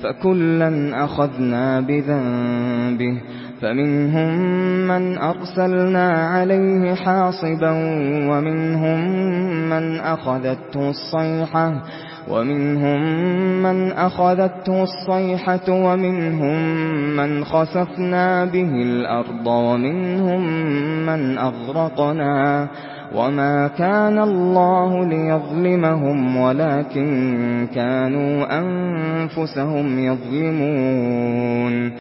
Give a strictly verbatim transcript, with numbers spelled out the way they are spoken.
فكلا أخذنا بذنبه فمنهم من أرسلنا عليه حاصبا ومنهم من أخذته الصيحة ومنهم من أخذته الصيحة ومنهم من خسفنا به الأرض ومنهم من أغرقنا وما كان الله ليظلمهم ولكن كانوا أنفسهم يظلمون